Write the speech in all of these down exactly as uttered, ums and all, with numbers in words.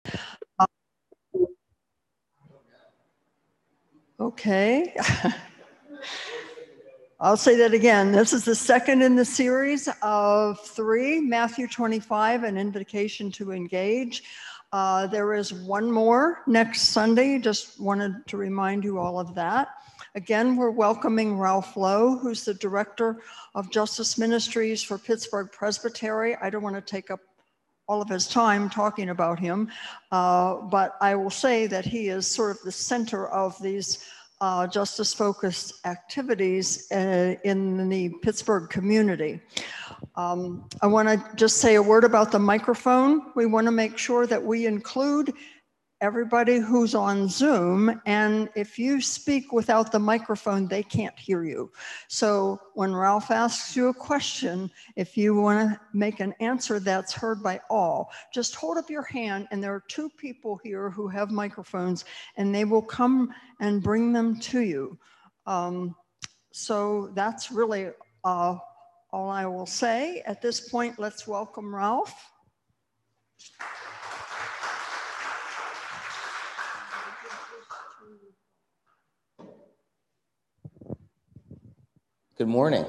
Uh, okay. I'll say that again. This is the second in the series of three, Matthew twenty-five, an invitation to engage. Uh, there is one more next Sunday. Just wanted to remind you all of that. Again, we're welcoming Ralph Lowe, who's the Director of Justice Ministries for Pittsburgh Presbytery. I don't want to take up all of his time talking about him, uh, but I will say that he is sort of the center of these uh, justice-focused activities uh, in the Pittsburgh community. Um, I want to just say a word about the microphone. We want to make sure that we include everybody who's on Zoom, and if you speak without the microphone, they can't hear you. So when Ralph asks you a question, if you want to make an answer that's heard by all, just hold up your hand, and there are two people here who have microphones, and they will come and bring them to you. Um, so that's really uh, all I will say. At this point, let's welcome Ralph. Good morning.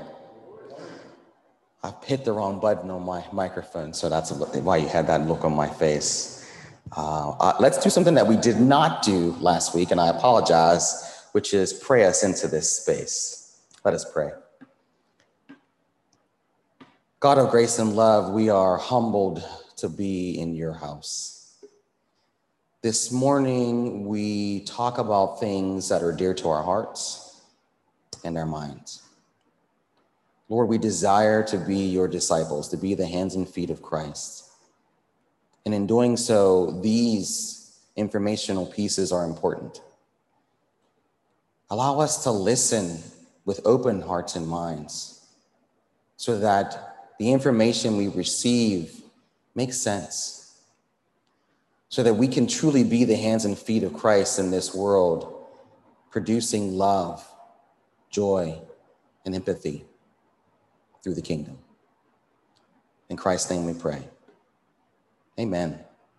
I've hit the wrong button on my microphone, so that's why you had that look on my face. Uh, uh, let's do something that we did not do last week, and I apologize, which is pray us into this space. Let us pray. God of grace and love, we are humbled to be in your house. This morning, we talk about things that are dear to our hearts and our minds. Lord, we desire to be your disciples, to be the hands and feet of Christ. And in doing so, these informational pieces are important. Allow us to listen with open hearts and minds so that the information we receive makes sense, so that we can truly be the hands and feet of Christ in this world, producing love, joy, and empathy through the kingdom. In Christ's name we pray. Amen.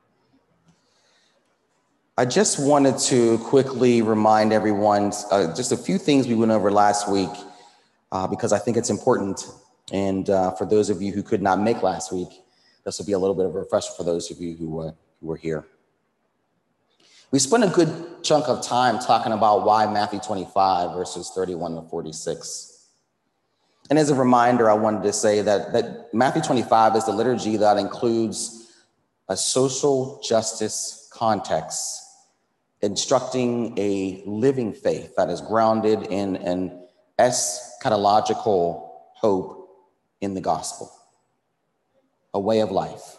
I just wanted to quickly remind everyone uh, just a few things we went over last week uh, because I think it's important. And uh, for those of you who could not make last week, this will be a little bit of a refresher for those of you who, uh, who were here. We spent a good chunk of time talking about why Matthew twenty-five verses thirty-one to forty-six. And as a reminder, I wanted to say that, that Matthew twenty-five is the liturgy that includes a social justice context, instructing a living faith that is grounded in an eschatological hope in the gospel, a way of life.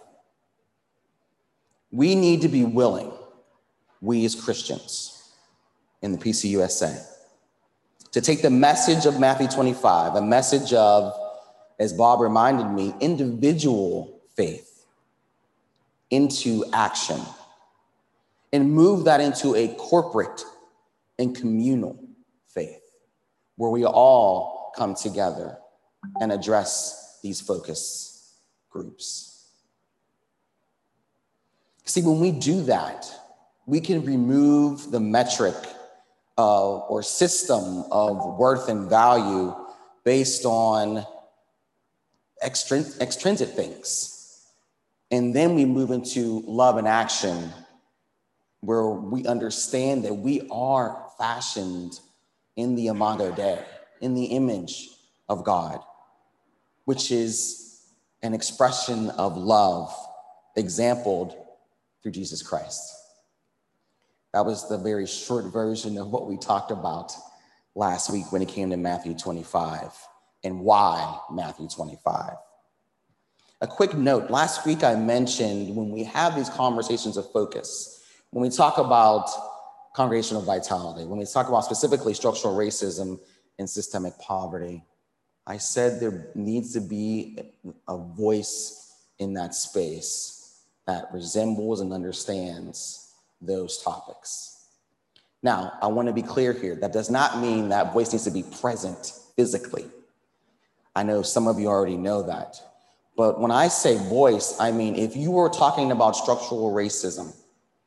We need to be willing, we as Christians in the P C U S A, to take the message of Matthew twenty-five, a message of, as Bob reminded me, individual faith, into action, and move that into a corporate and communal faith, where we all come together and address these focus groups. See, when we do that, we can remove the metric Uh, or system of worth and value based on extrin- extrinsic things. And then we move into love and action, where we understand that we are fashioned in the Imago Dei, in the image of God, which is an expression of love exampled through Jesus Christ. That was the very short version of what we talked about last week when it came to Matthew twenty-five and why Matthew twenty-five. A quick note, last week I mentioned when we have these conversations of focus, when we talk about congregational vitality, when we talk about specifically structural racism and systemic poverty, I said there needs to be a voice in that space that resembles and understands those topics. Now, I want to be clear here. That does not mean that voice needs to be present physically. I know some of you already know that. But when I say voice, I mean, if you were talking about structural racism,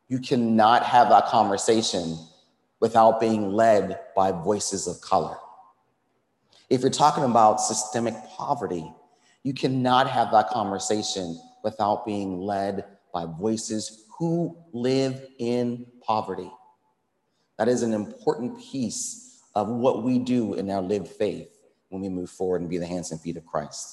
You cannot have that conversation without being led by voices of color. If you're talking about systemic poverty, you cannot have that conversation without being led by voices who live in poverty. That is an important piece of what we do in our lived faith when we move forward and be the hands and feet of Christ.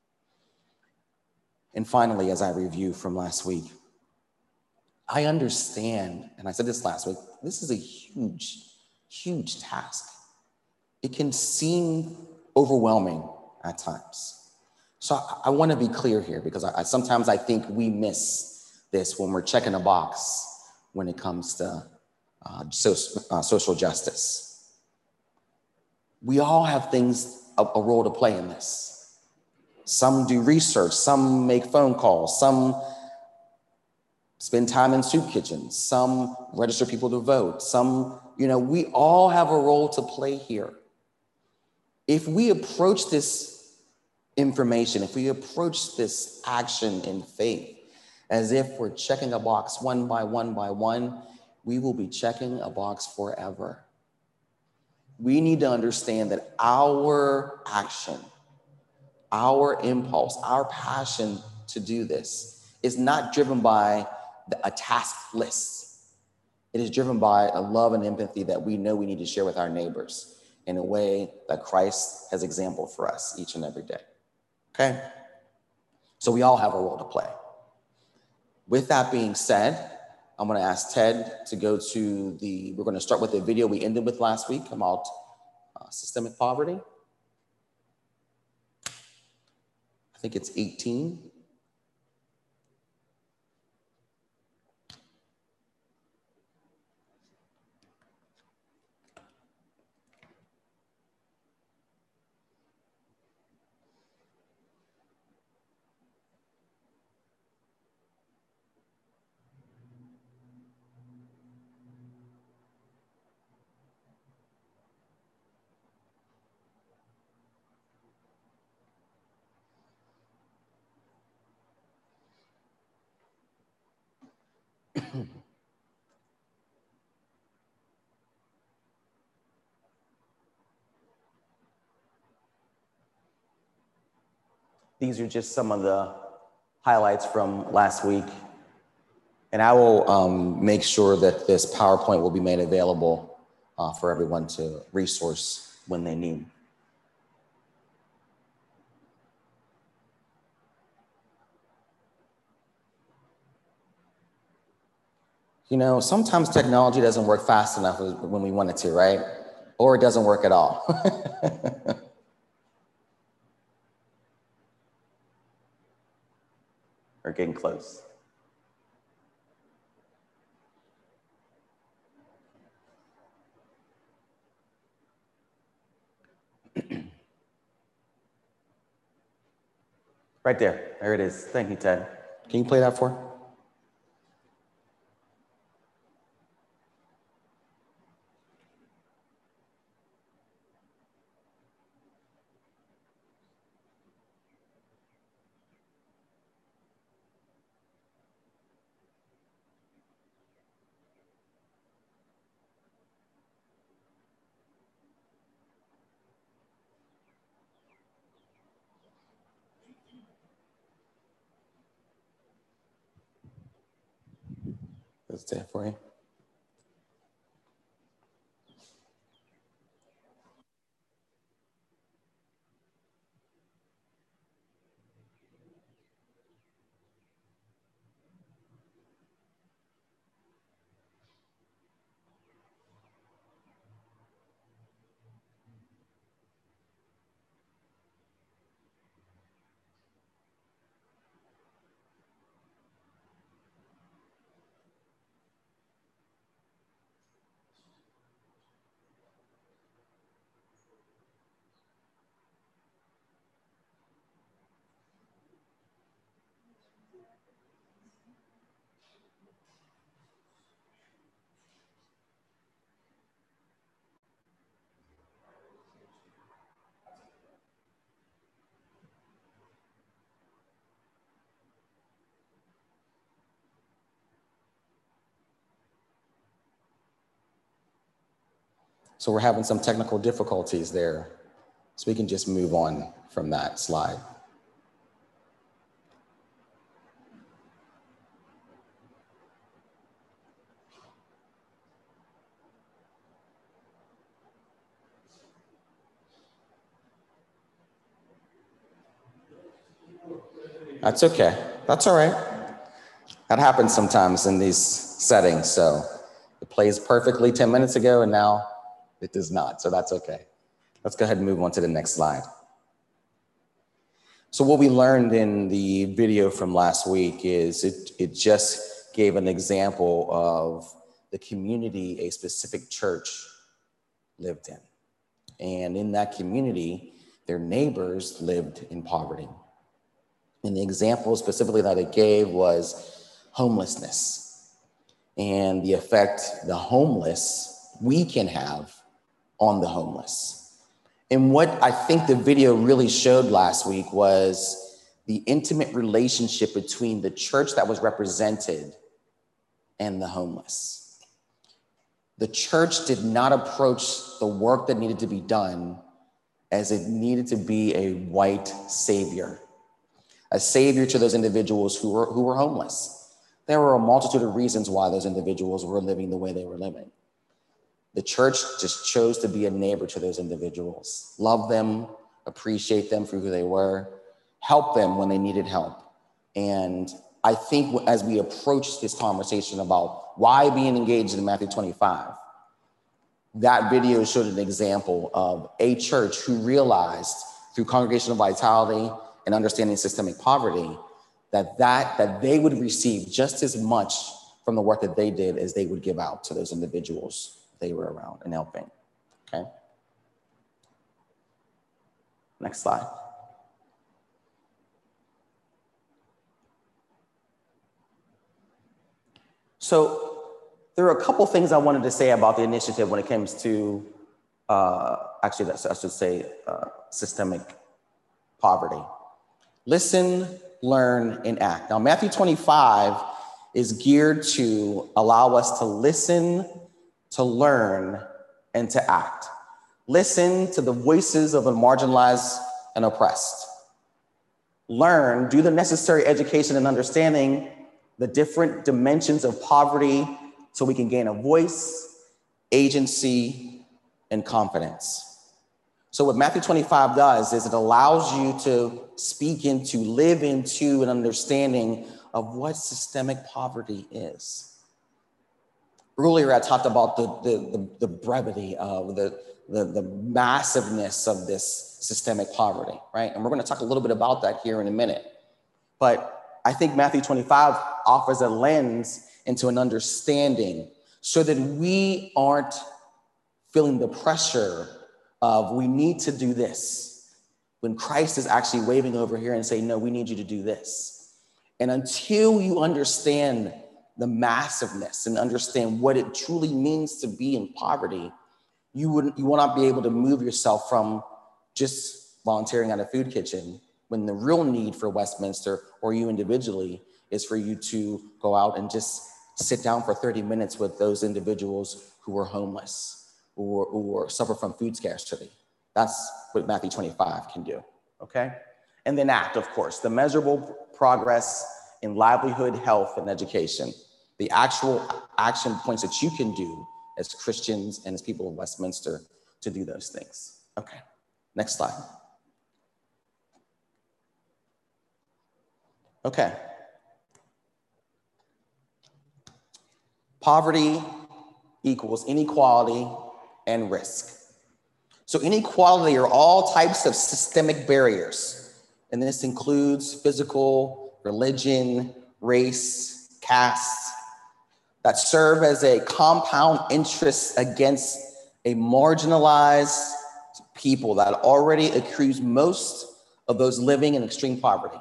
And finally, as I review from last week, I understand, and I said this last week, this is a huge, huge task. It can seem overwhelming at times. So I, I want to be clear here, because I, I sometimes I think we miss this when we're checking a box when it comes to uh, so, uh, social justice. We all have things, a, a role to play in this. Some do research, some make phone calls, some spend time in soup kitchens, some register people to vote, some, you know, we all have a role to play here. If we approach this information, if we approach this action in faith as if we're checking a box one by one by one, we will be checking a box forever. We need to understand that our action, our impulse, our passion to do this is not driven by a task list. It is driven by a love and empathy that we know we need to share with our neighbors in a way that Christ has exampled for us each and every day. Okay? So we all have a role to play. With that being said, I'm going to ask Ted to go to the, we're going to start with the video we ended with last week about uh, systemic poverty. I think it's eighteen. These are just some of the highlights from last week. And I will um, make sure that this PowerPoint will be made available uh, for everyone to resource when they need. You know, sometimes technology doesn't work fast enough when we want it to, right? Or it doesn't work at all. We're getting close. Right there, there it is. Thank you, Ted. Can you play that for? That's there for you. So we're having some technical difficulties there. So we can just move on from that slide. That's okay. That's all right. That happens sometimes in these settings. So it plays perfectly ten minutes ago and now it does not. So that's okay. Let's go ahead and move on to the next slide. So what we learned in the video from last week is it, it just gave an example of the community a specific church lived in. And in that community, their neighbors lived in poverty. And the example specifically that it gave was homelessness and the effect the homeless, we can have on the homeless. And what I think the video really showed last week was the intimate relationship between the church that was represented and the homeless. The church did not approach the work that needed to be done as it needed to be a white savior. A savior to those individuals who were, who were homeless. There were a multitude of reasons why those individuals were living the way they were living. The church just chose to be a neighbor to those individuals, love them, appreciate them for who they were, help them when they needed help. And I think as we approach this conversation about why being engaged in Matthew twenty-five, that video showed an example of a church who realized through congregational vitality and understanding systemic poverty, that, that that they would receive just as much from the work that they did as they would give out to those individuals they were around and helping, okay? Next slide. So there are a couple things I wanted to say about the initiative when it comes to, uh, actually that's, I should say, uh, systemic poverty. Listen, learn, and act. Now, Matthew twenty-five is geared to allow us to listen, to learn, and to act. Listen to the voices of the marginalized and oppressed. Learn, do the necessary education and understanding the different dimensions of poverty so we can gain a voice, agency, and confidence. So what Matthew twenty-five does is it allows you to speak into, live into an understanding of what systemic poverty is. Earlier, I talked about the, the, the, the brevity of the, the, the massiveness of this systemic poverty, right? And we're gonna talk a little bit about that here in a minute. But I think Matthew twenty-five offers a lens into an understanding so that we aren't feeling the pressure of we need to do this, when Christ is actually waving over here and saying, no, we need you to do this. And until you understand the massiveness and understand what it truly means to be in poverty, you wouldn't, you will not be able to move yourself from just volunteering at a food kitchen when the real need for Westminster or you individually is for you to go out and just sit down for thirty minutes with those individuals who are homeless or, or suffer from food scarcity. That's what Matthew twenty-five can do, okay? And then act, of course, the measurable progress in livelihood, health, and education, the actual action points that you can do as Christians and as people of Westminster to do those things. Okay, next slide. Okay. Poverty equals inequality and risk. So inequality are all types of systemic barriers, and this includes physical, religion, race, caste, that serve as a compound interest against a marginalized people that already accrues most of those living in extreme poverty.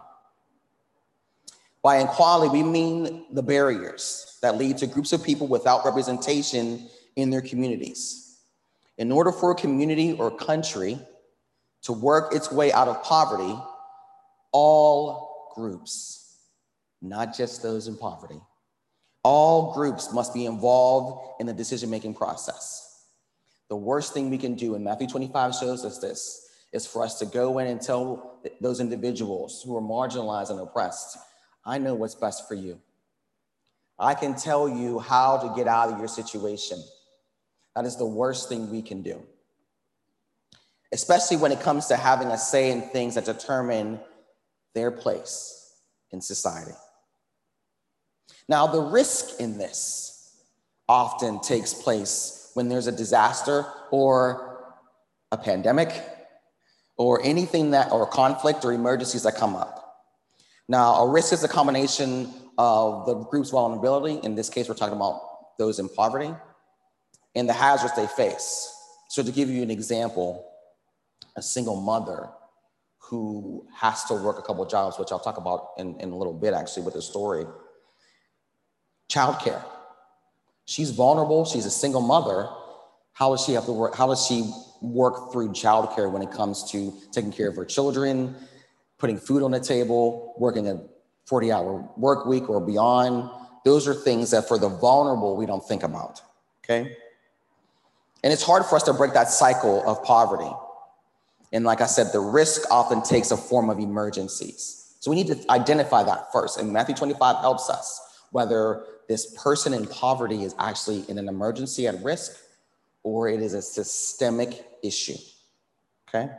By inequality, we mean the barriers that lead to groups of people without representation in their communities. In order for a community or country to work its way out of poverty, all groups, not just those in poverty, all groups must be involved in the decision-making process. The worst thing we can do, and Matthew twenty-five shows us this, is for us to go in and tell those individuals who are marginalized and oppressed, I know what's best for you. I can tell you how to get out of your situation. That is the worst thing we can do, especially when it comes to having a say in things that determine their place in society. Now, the risk in this often takes place when there's a disaster or a pandemic or anything that, or conflict or emergencies that come up. Now, a risk is a combination of the group's vulnerability. In this case, we're talking about those in poverty and the hazards they face. So to give you an example, a single mother who has to work a couple of jobs, which I'll talk about in, in a little bit actually with the story. Childcare. She's vulnerable, she's a single mother. How does she have to work? How does she work through childcare when it comes to taking care of her children, putting food on the table, working a forty hour work week or beyond? Those are things that for the vulnerable, we don't think about, okay? And it's hard for us to break that cycle of poverty. And like I said, the risk often takes a form of emergencies. So we need to identify that first. And Matthew twenty-five helps us, whether this person in poverty is actually in an emergency at risk or it is a systemic issue, okay?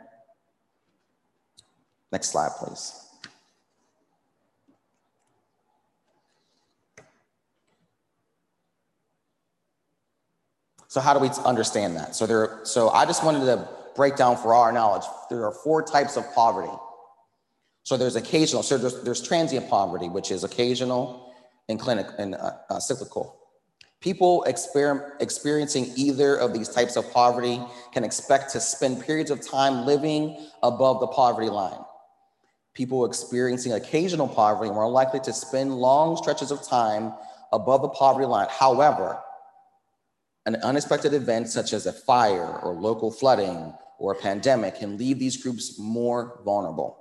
Next slide, please. So how do we understand that? So there, so I just wanted to break down for our knowledge, there are four types of poverty. So there's occasional, so there's, there's transient poverty, which is occasional and clinic and uh, uh, cyclical. People exper experiencing either of these types of poverty can expect to spend periods of time living above the poverty line. People experiencing occasional poverty are more likely to spend long stretches of time above the poverty line. However, an unexpected event such as a fire or local flooding or a pandemic can leave these groups more vulnerable.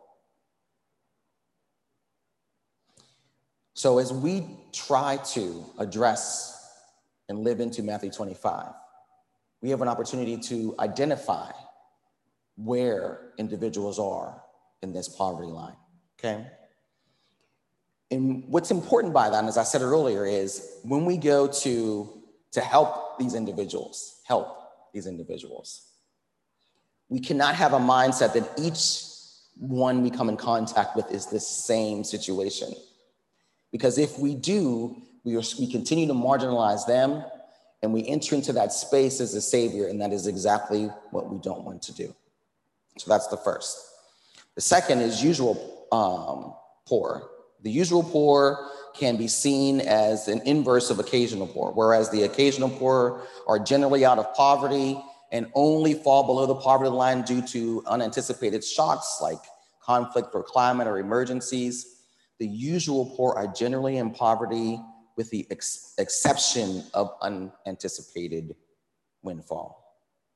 So as we try to address and live into Matthew twenty-five, we have an opportunity to identify where individuals are in this poverty line, okay? And what's important by that, and as I said earlier, is when we go to, to help these individuals, help these individuals, we cannot have a mindset that each one we come in contact with is the same situation. Because if we do, we, are, we continue to marginalize them and we enter into that space as a savior, and that is exactly what we don't want to do. So that's the first. The second is usual um, poor. The usual poor can be seen as an inverse of occasional poor, whereas the occasional poor are generally out of poverty and only fall below the poverty line due to unanticipated shocks like conflict or climate or emergencies. The usual poor are generally in poverty with the ex exception of unanticipated windfall.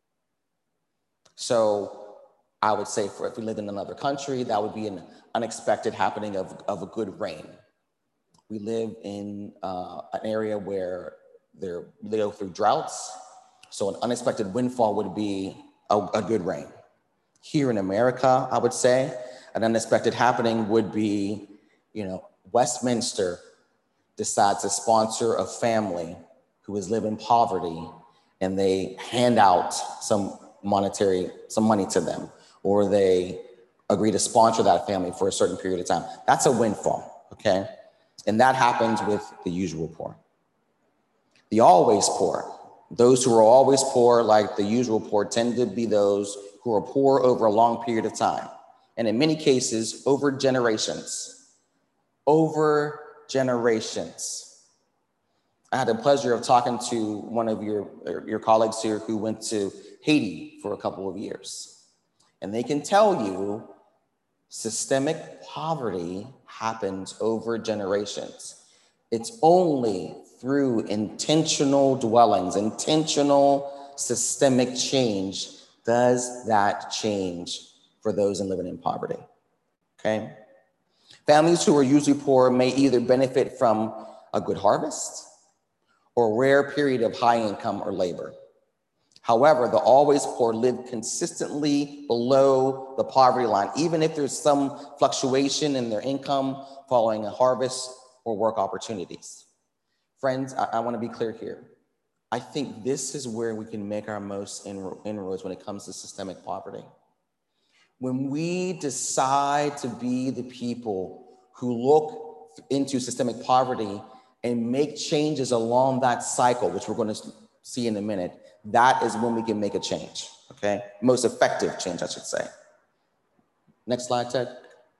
So I would say for if we lived in another country, that would be an unexpected happening of, of a good rain. We live in uh, an area where they're, they go through droughts. So an unexpected windfall would be a, a good rain. Here in America, I would say an unexpected happening would be, you know, Westminster decides to sponsor a family who is living in poverty and they hand out some monetary, some money to them, or they agree to sponsor that family for a certain period of time. That's a windfall, okay? And that happens with the usual poor. The always poor, those who are always poor, like the usual poor, tend to be those who are poor over a long period of time. And in many cases, over generations. Over generations. I had the pleasure of talking to one of your, your colleagues here who went to Haiti for a couple of years. And they can tell you systemic poverty happens over generations. It's only through intentional dwellings, intentional systemic change does that change for those in living in poverty, okay? Families who are usually poor may either benefit from a good harvest or a rare period of high income or labor. However, the always poor live consistently below the poverty line, even if there's some fluctuation in their income following a harvest or work opportunities. Friends, I, I want to be clear here. I think this is where we can make our most inroads when it comes to systemic poverty. When we decide to be the people who look into systemic poverty and make changes along that cycle, which we're going to see in a minute, that is when we can make a change, okay? Most effective change, I should say. Next slide, Ted.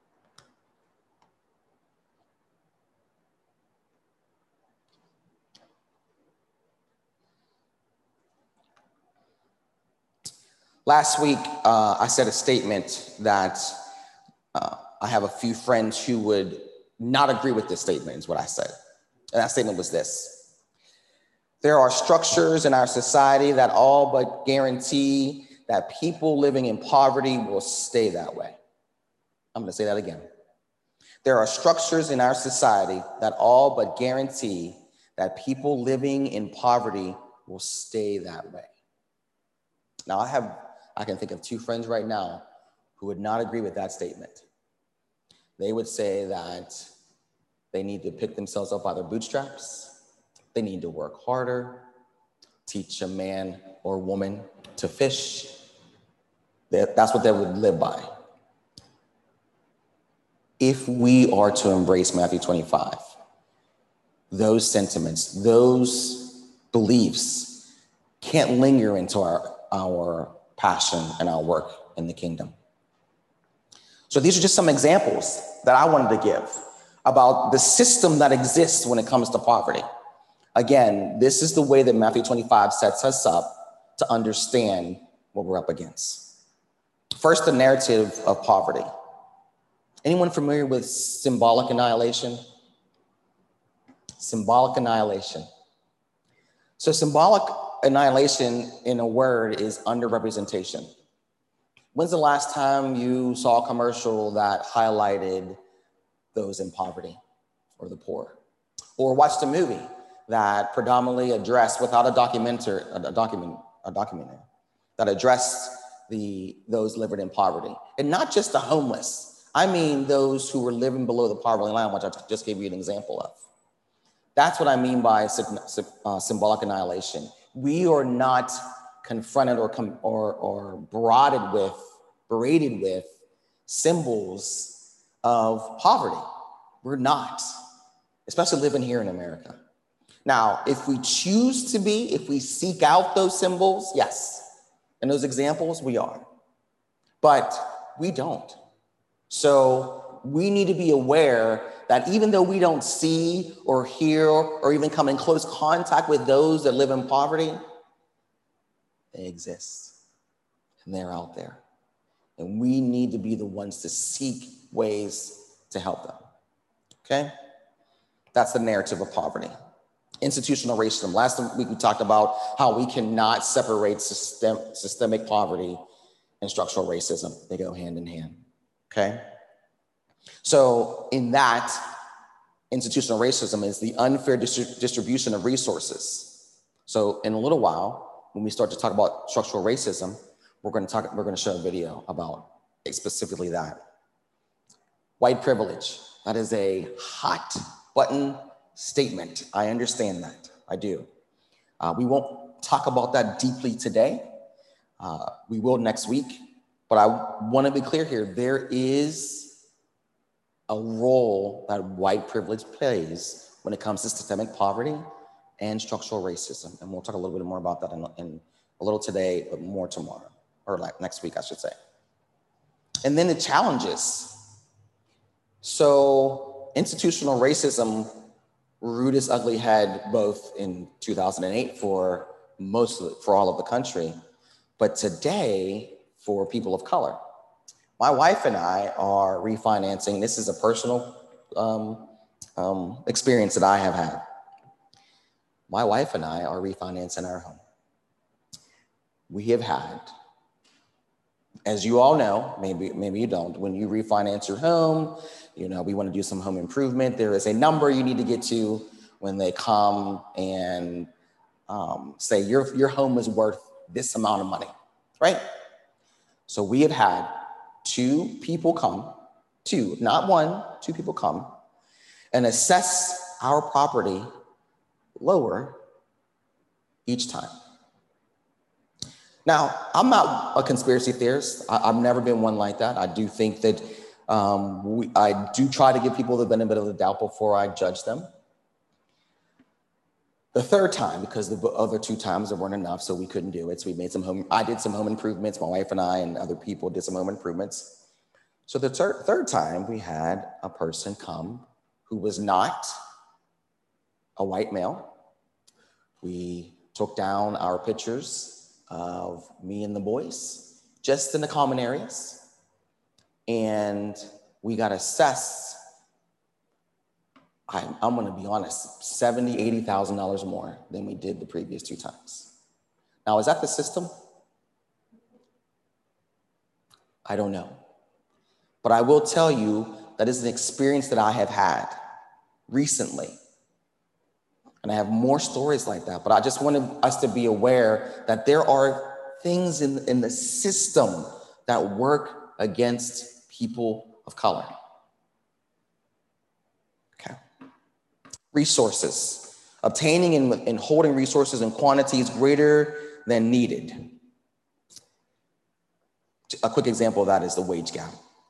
Last week, uh, I said a statement that uh, I have a few friends who would not agree with this statement, is what I said. And that statement was this. There are structures in our society that all but guarantee that people living in poverty will stay that way. I'm going to say that again. There are structures in our society that all but guarantee that people living in poverty will stay that way. Now, I have, I can think of two friends right now who would not agree with that statement. They would say that they need to pick themselves up by their bootstraps. They need to work harder, teach a man or woman to fish. That's what they would live by. If we are to embrace Matthew twenty-five, those sentiments, those beliefs can't linger into our, our passion and our work in the kingdom. So these are just some examples that I wanted to give about the system that exists when it comes to poverty. Again, this is the way that Matthew twenty-five sets us up to understand what we're up against. First, the narrative of poverty. Anyone familiar with symbolic annihilation? Symbolic annihilation. So symbolic annihilation in a word is underrepresentation. When's the last time you saw a commercial that highlighted those in poverty or the poor? Or watched a movie that predominantly addressed, without a documenter, a document, a documenter, that addressed the those living in poverty, and not just the homeless. I mean those who were living below the poverty line, which I just gave you an example of. That's what I mean by uh, symbolic annihilation. We are not confronted or com or or berated with, berated with symbols of poverty. We're not, especially living here in America. Now, if we choose to be, if we seek out those symbols, yes. And those examples, we are. But we don't. So we need to be aware that even though we don't see or hear or even come in close contact with those that live in poverty, they exist and they're out there. And we need to be the ones to seek ways to help them. Okay? That's the narrative of poverty. Institutional racism. Last week we talked about how we cannot separate system, systemic poverty and structural racism. They go hand in hand, okay? So in that, institutional racism is the unfair distri- distribution of resources. So in a little while, when we start to talk about structural racism, we're gonna talk, we're gonna show a video about specifically that. White privilege, that is a hot button statement. I understand that, I do. Uh, we won't talk about that deeply today. Uh, we will next week, but I wanna be clear here. There is a role that white privilege plays when it comes to systemic poverty and structural racism. And we'll talk a little bit more about that in, in a little today, but more tomorrow, or like next week, I should say. And then the challenges. So institutional racism reared its ugly head both in two thousand eight for most of, for all of the country, but today for people of color. My wife and I are refinancing. This is a personal um, um, experience that I have had. My wife and I are refinancing our home. We have had, as you all know, maybe, maybe you don't, when you refinance your home, you know, we want to do some home improvement. There is a number you need to get to when they come and um, say your, your home is worth this amount of money, right? So we had had two people come, two, not one, two people come and assess our property lower each time. Now, I'm not a conspiracy theorist. I, I've never been one like that. I do think that um, we, I do try to give people the benefit of the doubt before I judge them. The third time, because the other two times there weren't enough, so we couldn't do it. So we made some home, I did some home improvements. My wife and I and other people did some home improvements. So the thir- third time we had a person come who was not a white male. We took down our pictures of me and the boys, just in the common areas. And we got assessed, I'm, I'm gonna be honest, seventy thousand dollars, eighty thousand dollars more than we did the previous two times. Now, is that the system? I don't know. But I will tell you that is an experience that I have had recently. And I have more stories like that, but I just wanted us to be aware that there are things in, in the system that work against people of color. Okay. Resources. Obtaining and, and holding resources in quantities greater than needed. A quick example of that is the wage gap.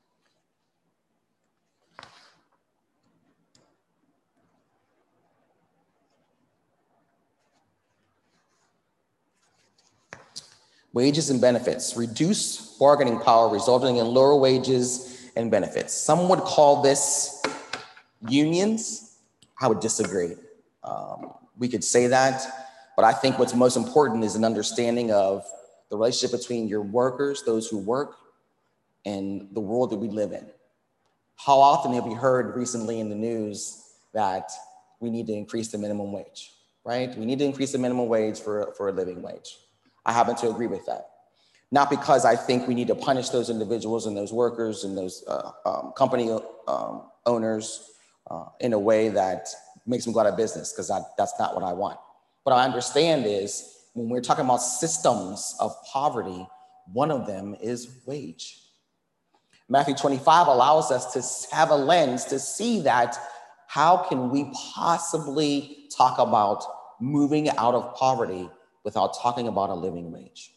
Wages and benefits. Reduced bargaining power resulting in lower wages and benefits. Some would call this unions. I would disagree. Um, we could say that, but I think what's most important is an understanding of the relationship between your workers, those who work, and the world that we live in. How often have you heard recently in the news that we need to increase the minimum wage, right? We need to increase the minimum wage for, for a living wage. I happen to agree with that. Not because I think we need to punish those individuals and those workers and those uh, um, company um, owners uh, in a way that makes them go out of business, because that's not what I want. What I understand is when we're talking about systems of poverty, one of them is wage. Matthew twenty-five allows us to have a lens to see that how can we possibly talk about moving out of poverty without talking about a living wage.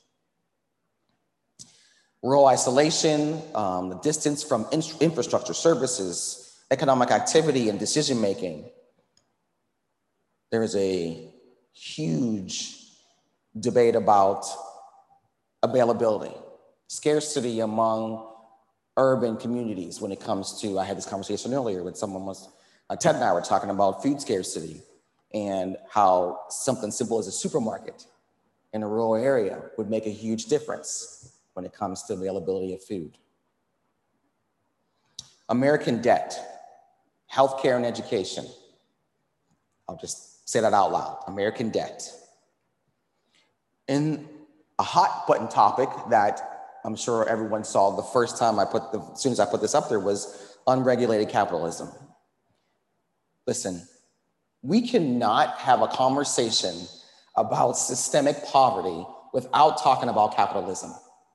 Rural isolation, um, the distance from in- infrastructure services, economic activity, and decision-making. There is a huge debate about availability, scarcity among urban communities when it comes to, I had this conversation earlier with someone, was, uh, Ted and I were talking about food scarcity and how something simple as a supermarket in a rural area would make a huge difference when it comes to availability of food. American debt, healthcare and education. I'll just say that out loud, American debt. And a hot button topic that I'm sure everyone saw the first time I put the, as soon as I put this up there, was unregulated capitalism. Listen, we cannot have a conversation about systemic poverty without talking about capitalism.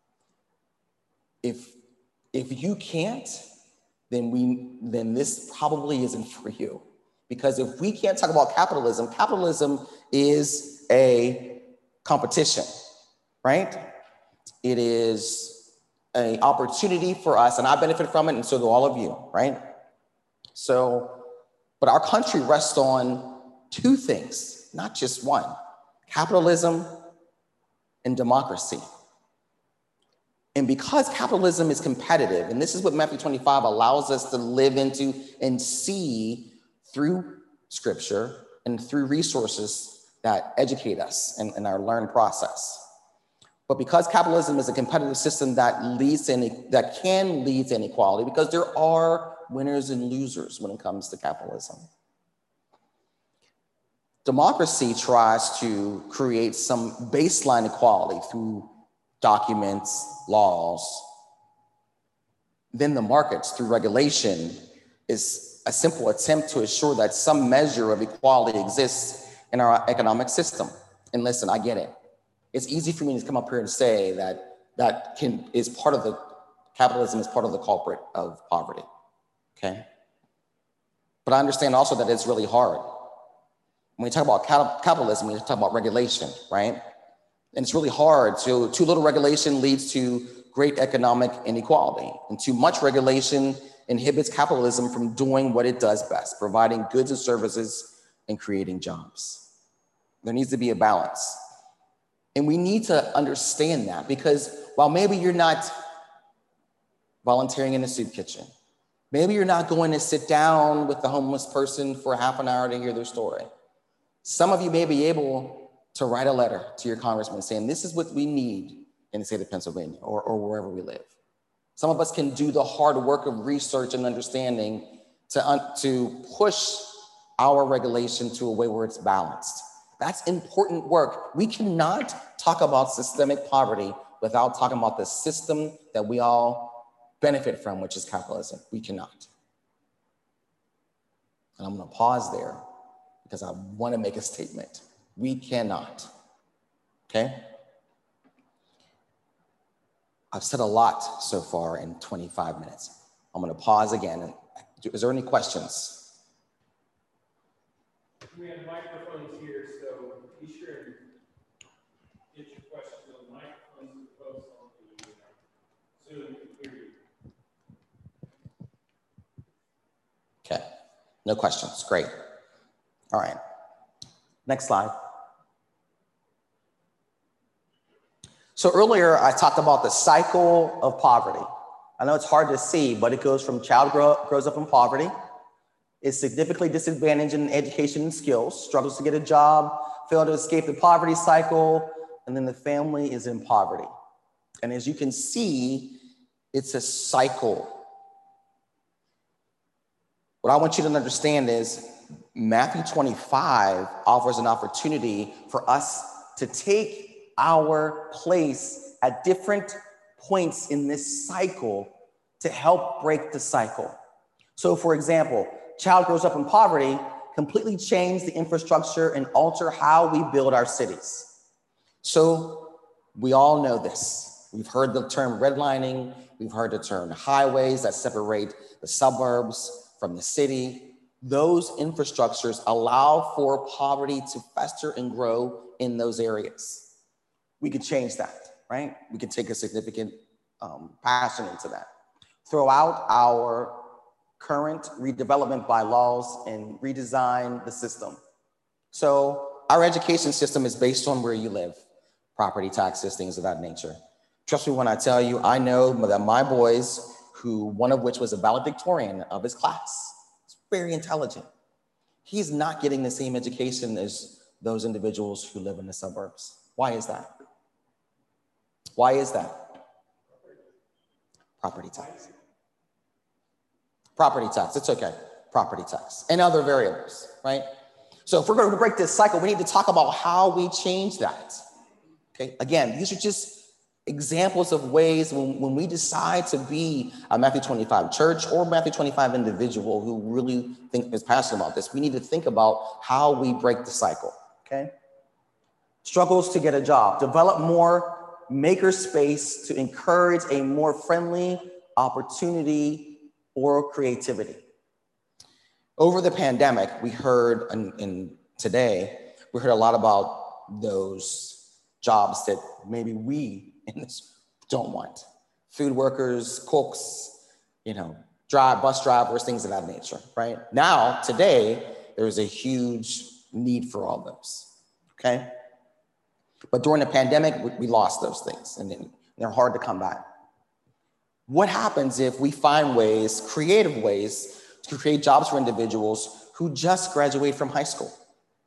If, if you can't, then, we, then this probably isn't for you. Because if we can't talk about capitalism, capitalism is a competition, right? It is an opportunity for us, and I benefit from it, and so do all of you, right? So, but our country rests on two things, not just one: capitalism and democracy. And because capitalism is competitive, and this is what Matthew twenty-five allows us to live into and see through scripture and through resources that educate us in, in our learn process. But because capitalism is a competitive system that leads to any, that can lead to inequality, because there are winners and losers when it comes to capitalism. Democracy tries to create some baseline equality through documents, laws. Then the markets, through regulation, is a simple attempt to assure that some measure of equality exists in our economic system. And listen, I get it. It's easy for me to come up here and say that that can is part of the capitalism is part of the culprit of poverty. Okay. But I understand also that it's really hard. When we talk about capitalism, we talk about regulation, right? And it's really hard. So too little regulation leads to great economic inequality, and too much regulation inhibits capitalism from doing what it does best, providing goods and services and creating jobs. There needs to be a balance. And we need to understand that, because while maybe you're not volunteering in a soup kitchen, maybe you're not going to sit down with the homeless person for half an hour to hear their story, some of you may be able to write a letter to your congressman saying, this is what we need in the state of Pennsylvania or, or wherever we live. Some of us can do the hard work of research and understanding to, un to push our regulation to a way where it's balanced. That's important work. We cannot talk about systemic poverty without talking about the system that we all benefit from, which is capitalism. We cannot. And I'm gonna pause there because I wanna make a statement. We cannot, okay? I've said a lot so far in twenty-five minutes. I'm gonna pause again. Is there any questions? We have microphones here, so be sure to get your questions on the microphones to folks on the Zoom to hear you. Okay, no questions, great. All right, next slide. So earlier I talked about the cycle of poverty. I know it's hard to see, but it goes from child grow, grows up in poverty, is significantly disadvantaged in education and skills, struggles to get a job, fail to escape the poverty cycle, and then the family is in poverty. And as you can see, it's a cycle. What I want you to understand is Matthew twenty-five offers an opportunity for us to take our place at different points in this cycle to help break the cycle. So for example, child grows up in poverty, completely change the infrastructure and alter how we build our cities. So we all know this. We've heard the term redlining. We've heard the term highways that separate the suburbs from the city. Those infrastructures allow for poverty to fester and grow in those areas. We could change that, right? We could take a significant um, passion into that. Throughout our current redevelopment bylaws and redesign the system. So our education system is based on where you live, property taxes, things of that nature. Trust me when I tell you, I know that my boys, who one of which was a valedictorian of his class, is very intelligent. He's not getting the same education as those individuals who live in the suburbs. Why is that? Why is that? Property tax. Property tax, it's okay. Property tax and other variables, right? So if we're going to break this cycle, we need to talk about how we change that. Okay, again, these are just examples of ways when, when we decide to be a Matthew twenty-five church or Matthew twenty-five individual who really think is passionate about this, we need to think about how we break the cycle, okay? Struggles to get a job, develop more maker space to encourage a more friendly opportunity or creativity. Over the pandemic, we heard, and, and today, we heard a lot about those jobs that maybe we in this don't want. Food workers, cooks, you know, drive, bus drivers, things of that nature, right? Now, today, there's a huge need for all those, okay? But during the pandemic, we, we lost those things, and then they're hard to come back. What happens if we find ways, creative ways, to create jobs for individuals who just graduate from high school,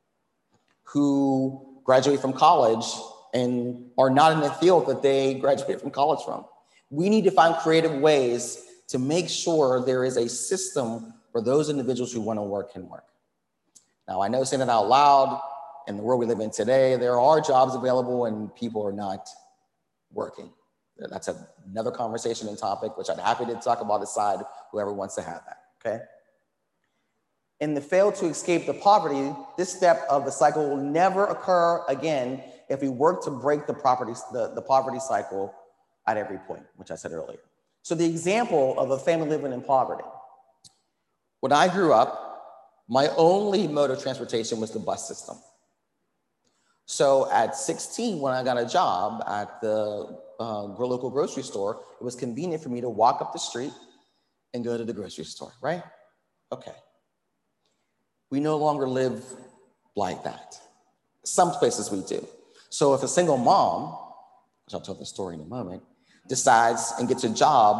who graduate from college and are not in the field that they graduated from college from? We need to find creative ways to make sure there is a system for those individuals who want to work and work. Now, I know saying it out loud, in the world we live in today, there are jobs available and people are not working. That's a, another conversation and topic, which I'd happy to talk about aside, whoever wants to have that, okay? In the fail to escape the poverty, this step of the cycle will never occur again if we work to break the, property, the, the poverty cycle at every point, which I said earlier. So the example of a family living in poverty. When I grew up, my only mode of transportation was the bus system. So at sixteen, when I got a job at the uh, local grocery store, it was convenient for me to walk up the street and go to the grocery store, right? Okay. We no longer live like that. Some places we do. So if a single mom, which I'll tell the story in a moment, decides and gets a job,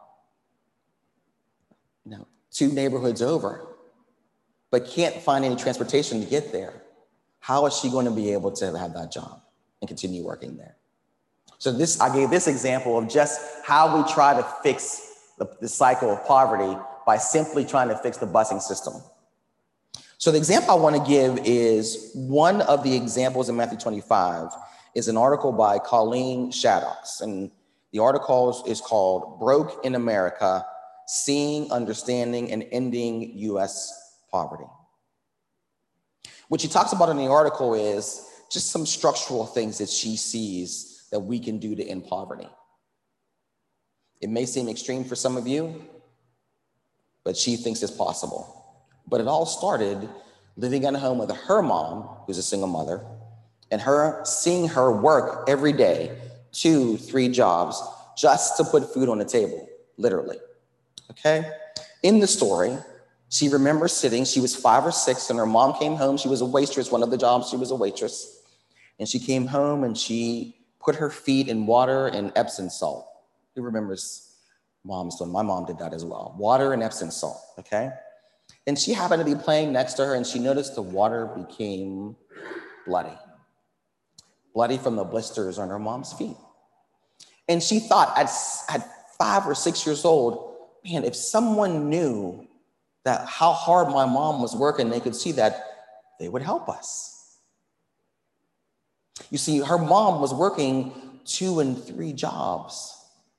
you know, two neighborhoods over, but can't find any transportation to get there, how is she going to be able to have that job and continue working there? So this, I gave this example of just how we try to fix the, the cycle of poverty by simply trying to fix the busing system. So the example I want to give is one of the examples in Matthew twenty-five is an article by Colleen Shaddocks. And the article is called Broke in America, Seeing, Understanding, and Ending U S Poverty. What she talks about in the article is just some structural things that she sees that we can do to end poverty. It may seem extreme for some of you, but she thinks it's possible. But it all started living at home with her mom, who's a single mother, and her seeing her work every day, two, three jobs, just to put food on the table, literally, okay? In the story, she remembers sitting, she was five or six, and her mom came home. She was a waitress, one of the jobs, she was a waitress. And she came home and she put her feet in water and Epsom salt. Who remembers mom's doing? My mom did that as well. Water and Epsom salt, okay? And she happened to be playing next to her and she noticed the water became bloody. Bloody from the blisters on her mom's feet. And she thought at, at five or six years old, man, if someone knew that how hard my mom was working, they could see that, they would help us. You see, her mom was working two and three jobs,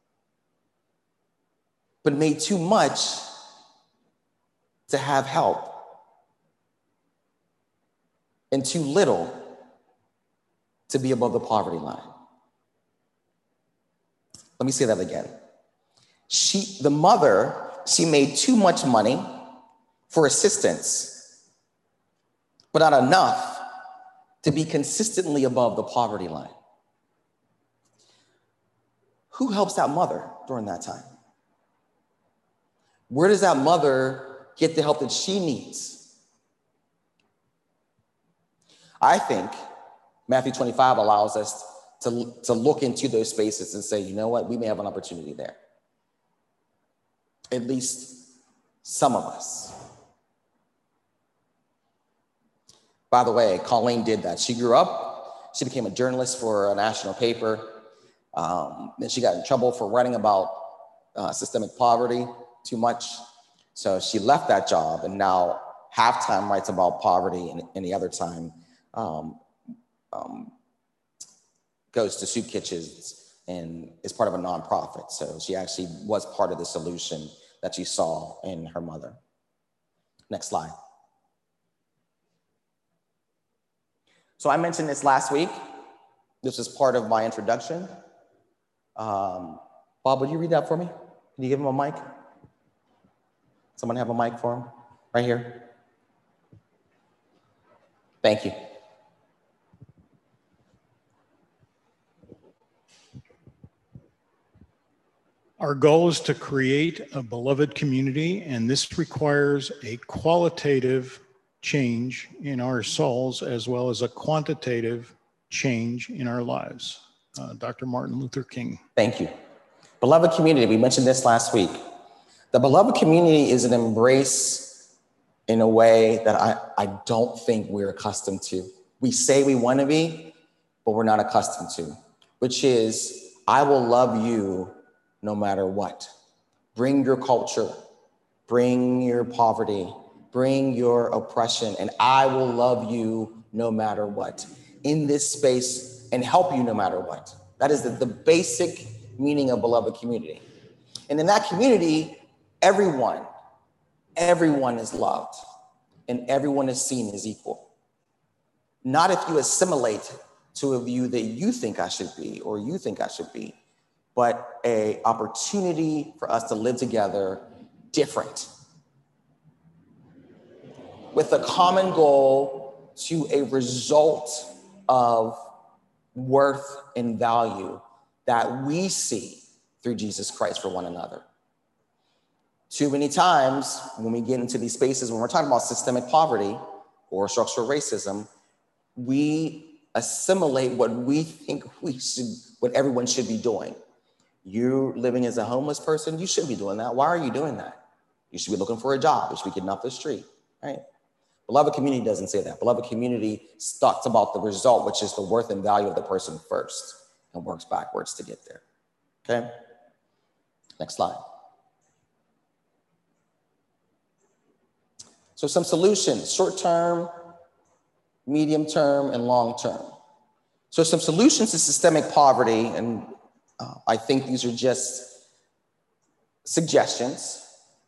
but made too much to have help and too little to be above the poverty line. Let me say that again. She, the mother, she made too much money for assistance, but not enough to be consistently above the poverty line. Who helps that mother during that time? Where does that mother get the help that she needs? I think Matthew twenty-five allows us to, to look into those spaces and say, you know what, we may have an opportunity there. At least some of us. By the way, Colleen did that. She grew up, she became a journalist for a national paper. Um, then she got in trouble for writing about uh, systemic poverty too much. So she left that job and now half-time writes about poverty and any other time um, um, goes to soup kitchens and is part of a nonprofit. So she actually was part of the solution that you saw in her mother. Next slide. So I mentioned this last week. This is part of my introduction. Um, Bob, would you read that for me? Can you give him a mic? Someone have a mic for him? Right here. Thank you. Our goal is to create a beloved community, and this requires a qualitative change in our souls as well as a quantitative change in our lives. Uh, Doctor Martin Luther King. Thank you. Beloved community, we mentioned this last week. The beloved community is an embrace in a way that I, I don't think we're accustomed to. We say we want to be, but we're not accustomed to, which is, I will love you no matter what. Bring your culture, bring your poverty, bring your oppression, and I will love you no matter what in this space and help you no matter what. That is the, the basic meaning of beloved community. And in that community, everyone, everyone is loved and everyone is seen as equal. Not if you assimilate to a view that you think I should be or you think I should be, but a opportunity for us to live together different, with a common goal to a result of worth and value that we see through Jesus Christ for one another. Too many times when we get into these spaces, when we're talking about systemic poverty or structural racism, we assimilate what we think we should, what everyone should be doing. You're living as a homeless person, you shouldn't be doing that. Why are you doing that? You should be looking for a job. You should be getting off the street, right? Beloved Community doesn't say that. Beloved Community talks about the result, which is the worth and value of the person first, and works backwards to get there, okay? Next slide. So some solutions, short-term, medium-term, and long-term. So some solutions to systemic poverty, and uh, I think these are just suggestions,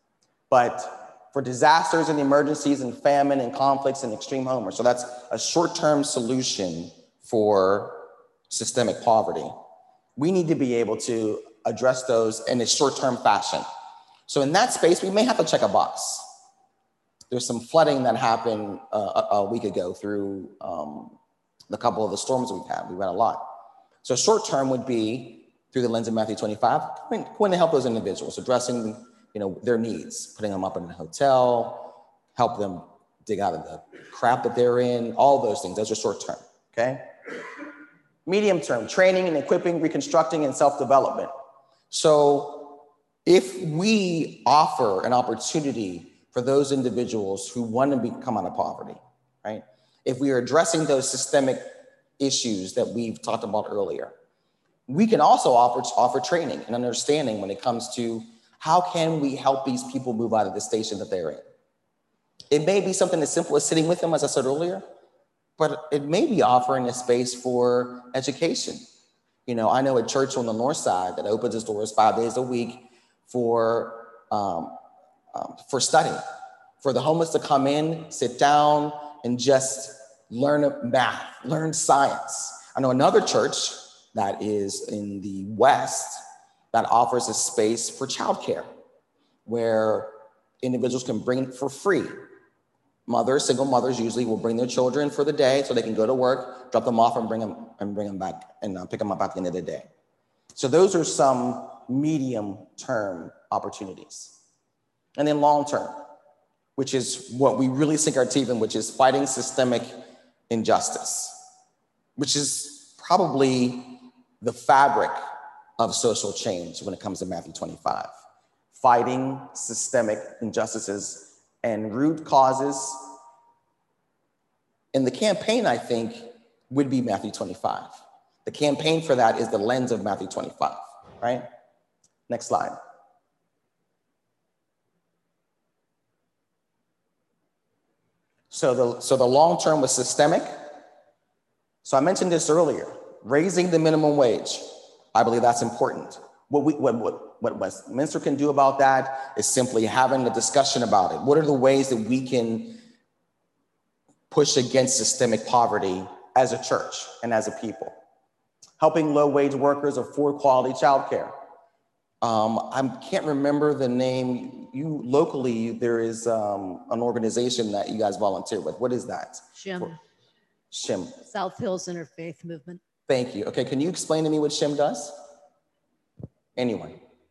but for disasters and emergencies and famine and conflicts and extreme hunger. So that's a short-term solution for systemic poverty. We need to be able to address those in a short-term fashion. So in that space, we may have to check a box. There's some flooding that happened uh, a, a week ago through um, the couple of the storms we've had. We've had a lot. So short-term would be through the lens of Matthew twenty-five, going to help those individuals, addressing you know, their needs, putting them up in a hotel, help them dig out of the crap that they're in, all those things. Those are short-term, okay? Medium-term, training and equipping, reconstructing, and self-development. So if we offer an opportunity for those individuals who want to become out of poverty, right? If we are addressing those systemic issues that we've talked about earlier, we can also offer, offer training and understanding when it comes to how can we help these people move out of the station that they're in. It may be something as simple as sitting with them, as I said earlier, but it may be offering a space for education. You know, I know a church on the north side that opens its doors five days a week for um, um, for study, for the homeless to come in, sit down, and just learn math, learn science. I know another church that is in the West that offers a space for childcare, where individuals can bring for free. Mothers, single mothers usually will bring their children for the day so they can go to work, drop them off, and bring them and bring them back and uh, pick them up at the end of the day. So those are some medium-term opportunities. And then long-term, which is what we really sink our teeth in, which is fighting systemic injustice, which is probably the fabric of social change when it comes to Matthew twenty-five. Fighting systemic injustices and root causes. And the campaign, I think, would be Matthew twenty-five. The campaign for that is the lens of Matthew twenty-five, right? Next slide. So the, so the long term was systemic. So I mentioned this earlier, raising the minimum wage. I believe that's important. What, we, what, what, what Westminster can do about that is simply having a discussion about it. What are the ways that we can push against systemic poverty as a church and as a people? Helping low wage workers afford quality childcare. Um, I can't remember the name. You locally, there is um, an organization that you guys volunteer with. What is that? SHIM. For, SHIM. South Hills Interfaith Movement. Thank you. Okay, can you explain to me what SHIM does? Anyone?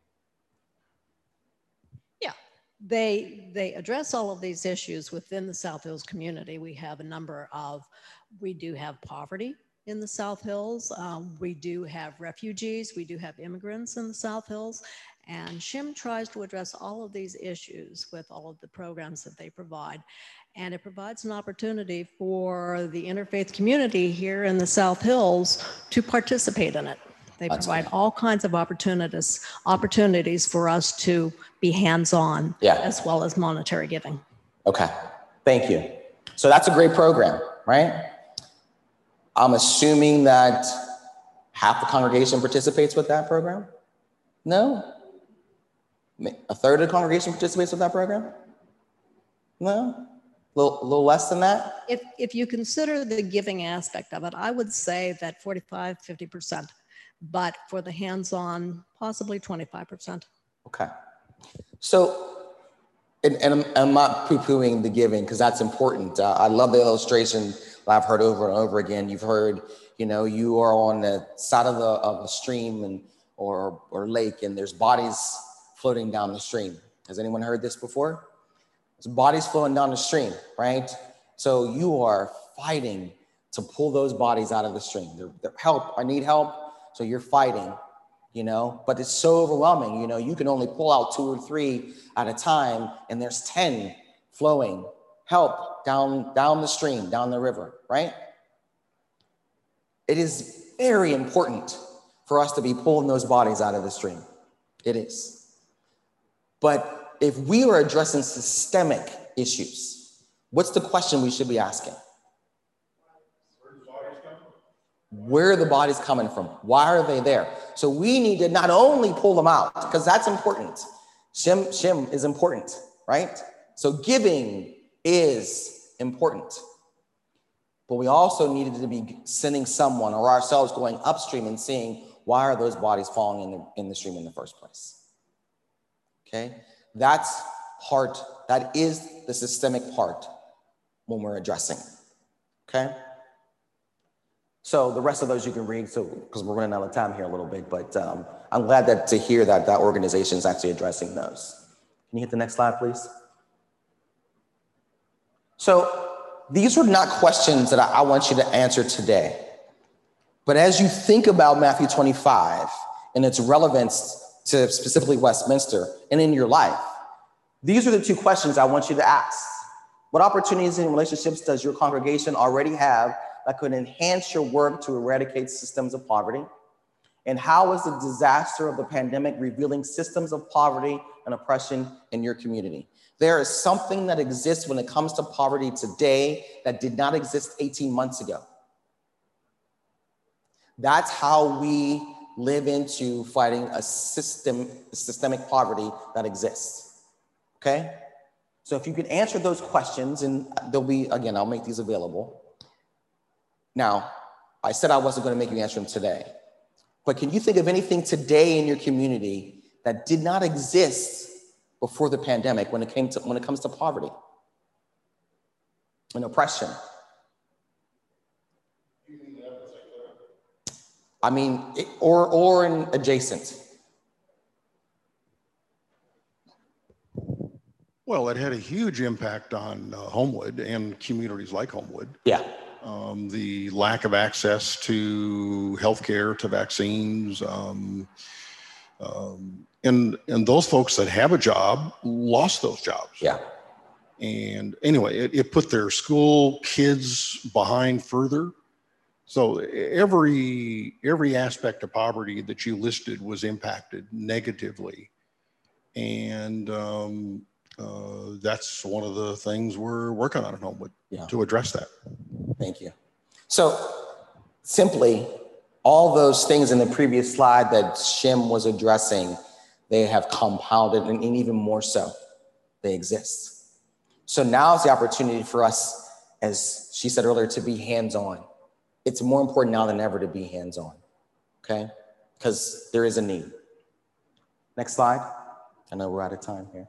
Yeah, they they address all of these issues within the South Hills community. We have a number of, we do have poverty in the South Hills. Um, we do have refugees. We do have immigrants in the South Hills. And SHIM tries to address all of these issues with all of the programs that they provide. And it provides an opportunity for the interfaith community here in the South Hills to participate in it. They That's provide good. all kinds of opportunities, opportunities for us to be hands-on, Yeah. as well as monetary giving. Okay, thank you. So that's a great program, right? I'm assuming that half the congregation participates with that program? No? A third of the congregation participates with that program? No? little, little less than that? If, if you consider the giving aspect of it, I would say that forty-five, fifty percent, but for the hands-on, possibly twenty-five percent. Okay. So, and, and I'm, I'm not poo-pooing the giving because that's important. Uh, I love the illustration that I've heard over and over again. You've heard, you know, you are on the side of the of a stream and or or lake, and there's bodies floating down the stream. Has anyone heard this before? There's bodies flowing down the stream, right? So you are fighting to pull those bodies out of the stream. They're, they're help. I need help. So you're fighting, you know. But it's so overwhelming. You know, you can only pull out two or three at a time, and there's ten flowing. Help down down the stream, down the river, right? It is very important for us to be pulling those bodies out of the stream. It is. But if we are addressing systemic issues, what's the question we should be asking? Where are the bodies coming from? Why are they there? So we need to not only pull them out, because that's important. Shem, Shem is important, right? So giving is important. But we also needed to be sending someone or ourselves going upstream and seeing why are those bodies falling in the, in the stream in the first place? Okay, that's part, that is the systemic part when we're addressing, okay? So the rest of those you can read, so because we're running out of time here a little bit, but um, I'm glad that to hear that that organization is actually addressing those. Can you hit the next slide, please? So these are not questions that I, I want you to answer today. But as you think about Matthew twenty-five and its relevance to specifically Westminster and in your life, these are the two questions I want you to ask. What opportunities and relationships does your congregation already have that could enhance your work to eradicate systems of poverty? And how is the disaster of the pandemic revealing systems of poverty and oppression in your community? There is something that exists when it comes to poverty today that did not exist eighteen months ago. That's how we live into fighting a system, systemic poverty that exists, okay? So if you could answer those questions, and they'll be, again, I'll make these available. Now, I said I wasn't gonna make you answer them today, but can you think of anything today in your community that did not exist before the pandemic when it came to, when it comes to poverty and oppression? I mean, it, or, or in adjacent. Well, it had a huge impact on uh, Homewood and communities like Homewood. Yeah. Um, the lack of access to healthcare, to vaccines, um, um, and and those folks that have a job lost those jobs. Yeah. And anyway, it, it put their school kids behind further. So every every aspect of poverty that you listed was impacted negatively, and um, uh, that's one of the things we're working on at Homewood, yeah, to address that. Thank you. So simply, all those things in the previous slide that Shem was addressing, they have compounded, and even more so, they exist. So now is the opportunity for us, as she said earlier, to be hands-on. It's more important now than ever to be hands-on, okay? Because there is a need. Next slide. I know we're out of time here.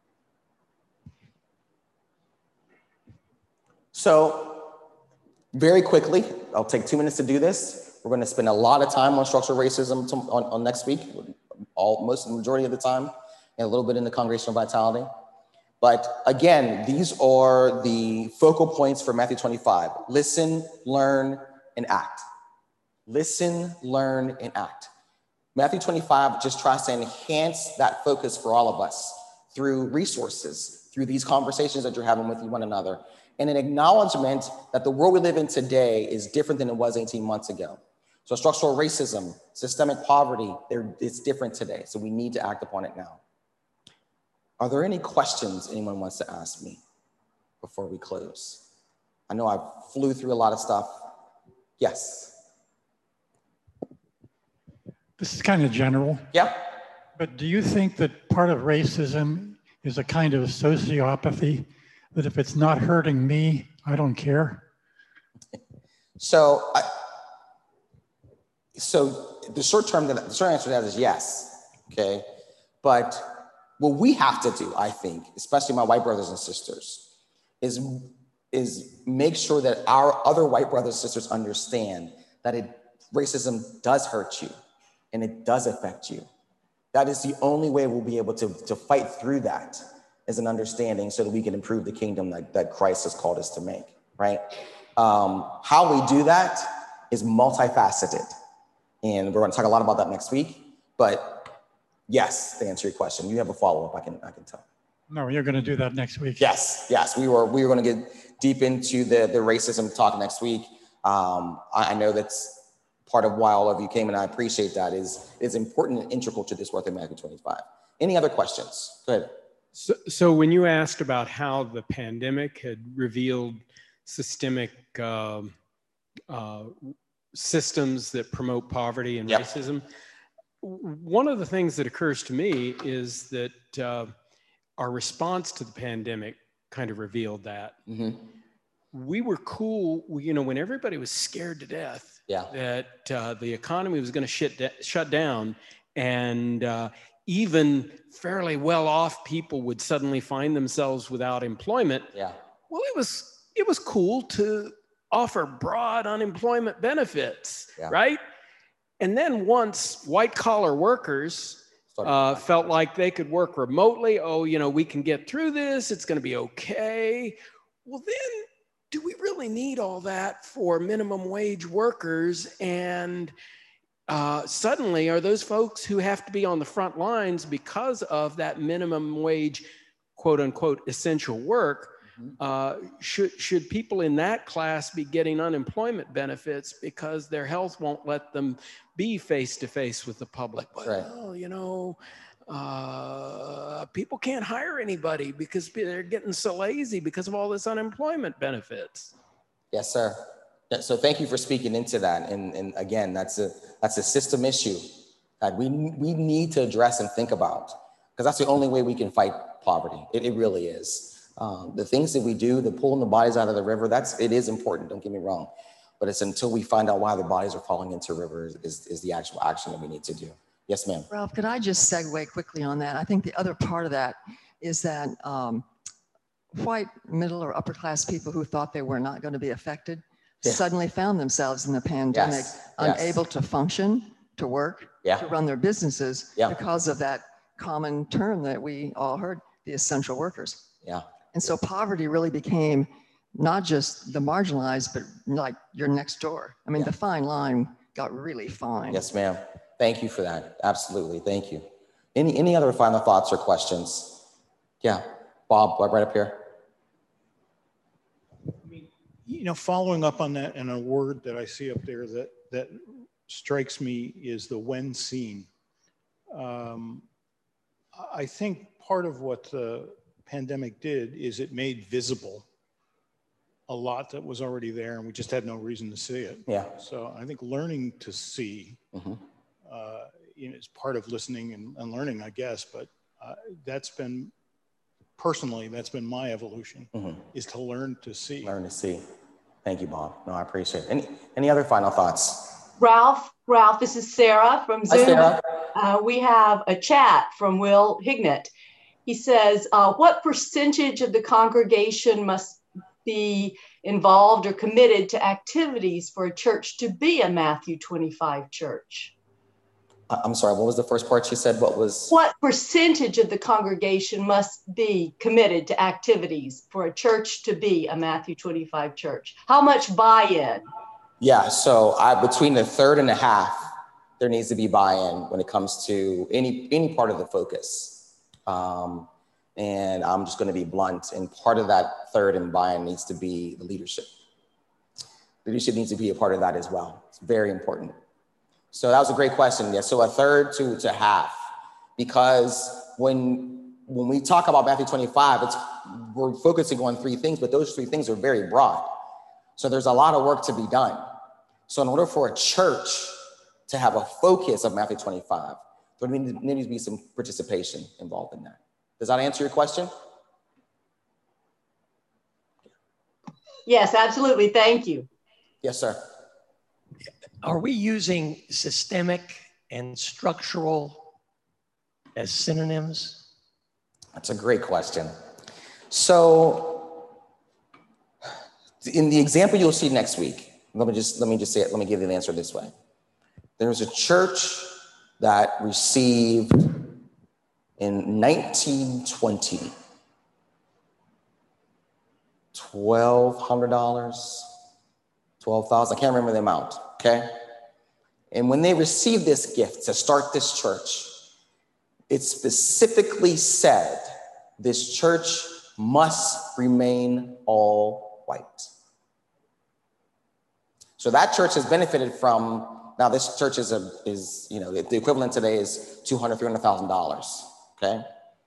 So very quickly, I'll take two minutes to do this. We're gonna spend a lot of time on structural racism to, on, on next week, all, most the majority of the time, and a little bit in the Congregational Vitality. But again, these are the focal points for Matthew twenty-five. Listen, learn, and act. Listen, learn, and act. Matthew twenty-five just tries to enhance that focus for all of us through resources, through these conversations that you're having with one another, and an acknowledgement that the world we live in today is different than it was eighteen months ago. So structural racism, systemic poverty, it's different today. So we need to act upon it now. Are there any questions anyone wants to ask me before we close? I know I flew through a lot of stuff. Yes. This is kind of general. Yeah. But do you think that part of racism is a kind of sociopathy that if it's not hurting me, I don't care? So, I, so the short term, the short answer to that is yes. Okay, but what we have to do, I think, especially my white brothers and sisters, is is make sure that our other white brothers and sisters understand that it, racism does hurt you and it does affect you. That is the only way we'll be able to, to fight through that, is an understanding, so that we can improve the kingdom that, that Christ has called us to make, right? Um, how we do that is multifaceted. And we're gonna talk a lot about that next week, but yes, to answer your question, you have a follow-up, I can, I can tell. No, you're going to do that next week. Yes, yes, we were we were going to get deep into the, the racism talk next week. Um, I, I know that's part of why all of you came, and I appreciate that. Is is important and integral to this work in Matthew twenty-five. Any other questions? Go ahead. So, so when you asked about how the pandemic had revealed systemic uh, uh, systems that promote poverty and Yep. racism, one of the things that occurs to me is that uh, our response to the pandemic kind of revealed that. Mm-hmm. We were cool, we, you know, when everybody was scared to death Yeah. that uh, the economy was going to shut, shut down, and uh, even fairly well-off people would suddenly find themselves without employment. Yeah. Well, it was it was cool to offer broad unemployment benefits, Yeah. right? And then once white-collar workers Uh, felt like they could work remotely. Oh, you know, we can get through this. It's going to be okay. Well, then, do we really need all that for minimum wage workers? And uh, suddenly, are those folks who have to be on the front lines because of that minimum wage, quote unquote, essential work? Uh, should should people in that class be getting unemployment benefits because their health won't let them be face to face with the public? But Right. oh, you know, uh, people can't hire anybody because they're getting so lazy because of all this unemployment benefits. Yes, sir. Yeah, so thank you for speaking into that. And, and again, that's a that's a system issue that we we need to address and think about, because that's the only way we can fight poverty. It, it really is. Um, the things that we do, the pulling the bodies out of the river, that's it is important. Don't get me wrong, but it's until we find out why the bodies are falling into rivers is is the actual action that we need to do. Yes, ma'am. Ralph, could I just segue quickly on that? I think the other part of that is that um, white middle or upper class people who thought they were not going to be affected Yeah. suddenly found themselves in the pandemic Yes, yes. unable to function, to work, Yeah. to run their businesses Yeah. because of that common term that we all heard, the essential workers. Yeah. And so poverty really became not just the marginalized, but like your next door. I mean, Yeah. the fine line got really fine. Yes, ma'am. Thank you for that. Absolutely. Thank you. Any any other final thoughts or questions? Yeah, Bob, right up here. You know, following up on that, and a word that I see up there that that strikes me is the when seen. Um, I think part of what the pandemic did is it made visible a lot that was already there, and we just had no reason to see it. Yeah. So I think learning to see Mm-hmm. uh, you know, is part of listening and, and learning, I guess. But uh, that's been personally, that's been my evolution, Mm-hmm. is to learn to see. Learn to see. Thank you, Bob. No, I appreciate it. Any any other final thoughts? Ralph, Ralph, this is Sarah from Hi, Zoom. Sarah. Uh, we have a chat from Will Hignett. He says, uh, what percentage of the congregation must be involved or committed to activities for a church to be a Matthew twenty-five church? I- I'm sorry, what was the first part you said? What was? What percentage of the congregation must be committed to activities for a church to be a Matthew twenty-five church? How much buy-in? Yeah, so I, between the third and a half, there needs to be buy-in when it comes to any any part of the focus. Um, and I'm just going to be blunt. And part of that third and buy-in needs to be the leadership. Leadership needs to be a part of that as well. It's very important. So that was a great question. Yeah, so a third to, to half, because when when we talk about Matthew twenty-five, it's we're focusing on three things, but those three things are very broad. So there's a lot of work to be done. So in order for a church to have a focus of Matthew twenty-five, there needs to be some participation involved in that. Does that answer your question? Yes, absolutely. Thank you. Yes, sir. Are we using systemic and structural as synonyms? That's a great question. So in the example you'll see next week, let me just let me just say it, let me give you the answer this way. There was a church that received in nineteen twenty twelve hundred dollars, twelve thousand, I can't remember the amount, okay? And when they received this gift to start this church, it specifically said this church must remain all white. So that church has benefited from, now this church is, a, is you know, the, the equivalent today is two hundred thousand dollars, three hundred thousand dollars, okay?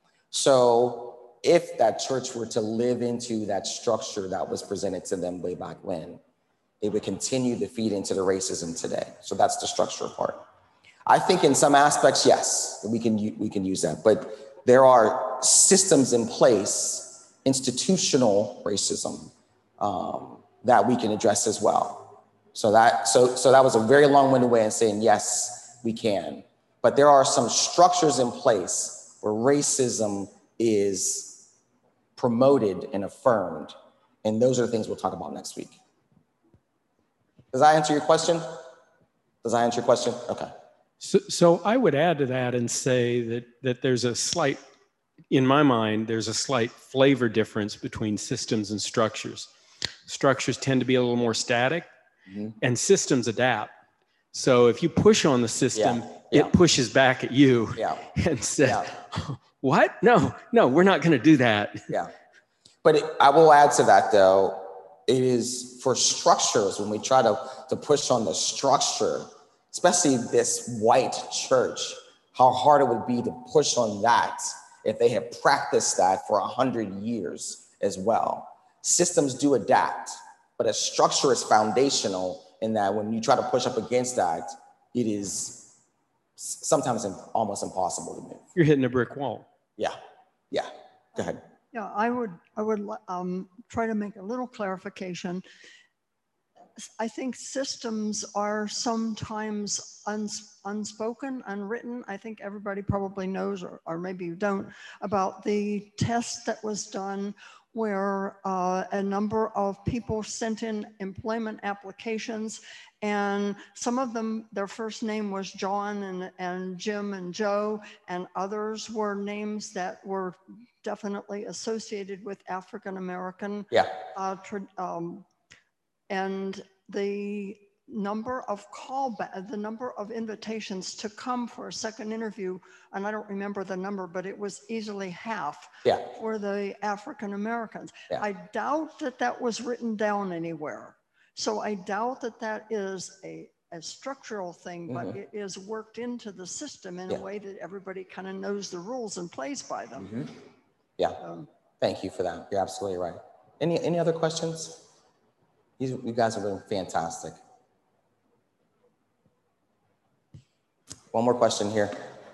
So if that church were to live into that structure that was presented to them way back when, it would continue to feed into the racism today. So that's the structural part. I think in some aspects, yes, we can, we can use that, but there are systems in place, institutional racism, um, that we can address as well. So that, so, so that was a very long-winded way of saying, yes, we can. But there are some structures in place where racism is promoted and affirmed. And those are the things we'll talk about next week. Does that answer your question? Does that answer your question? Okay. So, so I would add to that and say that, that there's a slight, in my mind, there's a slight flavor difference between systems and structures. Structures tend to be a little more static, mm-hmm. and systems adapt. So if you push on the system, yeah. Yeah. it pushes back at you yeah. and says, yeah. what? No, no, we're not going to do that. Yeah. But it, I will add to that, though. It is for structures, when we try to, to push on the structure, especially this white church, how hard it would be to push on that if they had practiced that for a hundred years as well. Systems do adapt, but a structure is foundational in that when you try to push up against that, it is sometimes almost impossible to move. You're hitting a brick wall. Yeah, yeah, go ahead. Yeah, I would, I would um, try to make a little clarification. I think systems are sometimes uns unspoken, unwritten. I think everybody probably knows, or, or maybe you don't, about the test that was done where uh, a number of people sent in employment applications, and some of them, their first name was John and, and Jim and Joe, and others were names that were definitely associated with African American. Yeah. Uh, um, and the number of callback, the number of invitations to come for a second interview, and I don't remember the number, but it was easily half yeah. for the African Americans. Yeah. I doubt that that was written down anywhere. So I doubt that that is a, a structural thing, but mm-hmm. it is worked into the system in yeah. a way that everybody kind of knows the rules and plays by them. Mm-hmm. Yeah, um, thank you for that. You're absolutely right. Any, any other questions? You, you guys are doing fantastic. One more question here.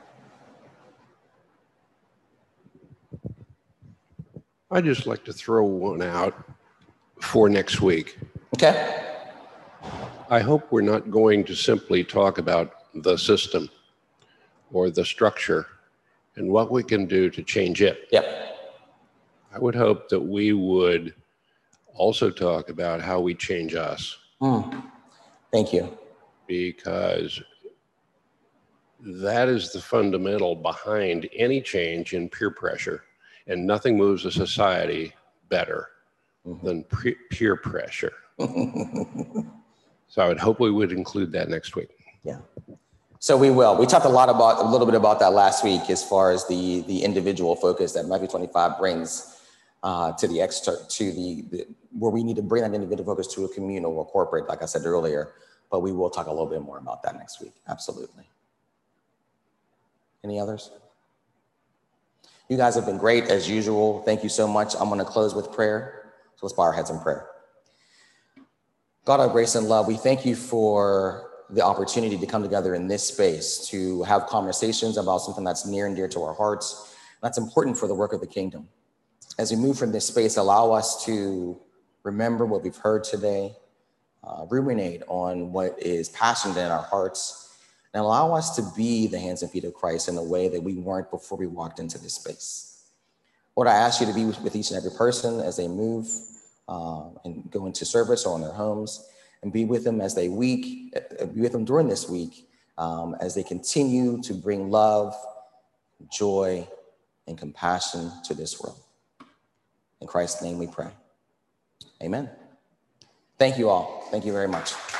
I'd just like to throw one out for next week. Okay. I hope we're not going to simply talk about the system or the structure and what we can do to change it. Yep. I would hope that we would also talk about how we change us. Mm. Thank you. Because that is the fundamental behind any change in peer pressure, and nothing moves a society better mm-hmm. than pre- peer pressure. So I would hope we would include that next week. Yeah. So we will. We talked a lot about, a little bit about that last week as far as the, the individual focus that Matthew twenty-five brings uh, to the extra, to the, the, where we need to bring that individual focus to a communal or corporate, like I said earlier, but we will talk a little bit more about that next week. Absolutely. Any others? You guys have been great as usual. Thank you so much. I'm going to close with prayer. So let's bow our heads in prayer. God, our grace and love, we thank you for the opportunity to come together in this space to have conversations about something that's near and dear to our hearts. That's important for the work of the kingdom. As we move from this space, allow us to remember what we've heard today, uh, ruminate on what is passionate in our hearts, and allow us to be the hands and feet of Christ in a way that we weren't before we walked into this space. Lord, I ask you to be with each and every person as they move uh, and go into service or in their homes, and be with them as they week, be with them during this week um, as they continue to bring love, joy, and compassion to this world. In Christ's name we pray. Amen. Thank you all. Thank you very much.